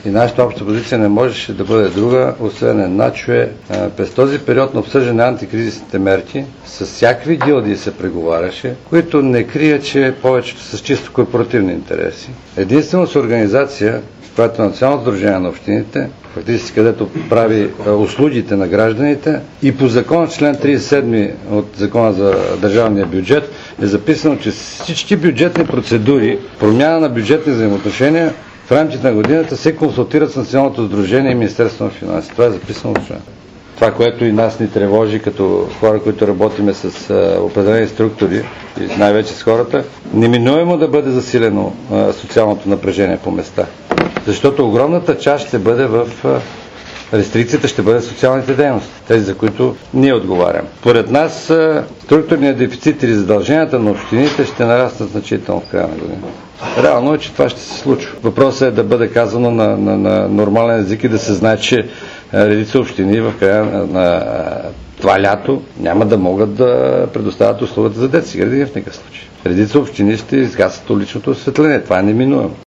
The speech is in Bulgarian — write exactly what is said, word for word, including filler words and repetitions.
И нашата обща позиция не можеше да бъде друга, освен една, че през този период на обсъждане на антикризисните мерки с всякакви гилдии се преговаряше, които не крият, че повечето с чисто корпоративни интереси. Единствено с организация, която е Националното сдружение на общините, фактически където прави услугите на гражданите, и по закон, член тридесет и седми от Закона за държавния бюджет, е записано, че всички бюджетни процедури, промяна на бюджетни взаимоотношения в рамките на годината се консултират с Националното сдружение и Министерството на финансите. Това е записано в член. Това, което и нас ни тревожи като хора, които работиме с а, определени структури и най-вече с хората, неминуемо да бъде засилено а, социалното напрежение по места. Защото огромната част ще бъде в а, рестрикцията, ще бъде социалните дейности, тези, за които ние отговарям. Поред нас а, структурният дефицит или задълженията на общините ще нараснат значително в края на година. Реално е, че това ще се случва. Въпросът е да бъде казано на, на, на нормален език и да се знае, че редица общини в края на, на това лято няма да могат да предоставят услугата за детски градини в никакъв случай. Редица общини ще изгасят уличното осветление. Това е неминуемо.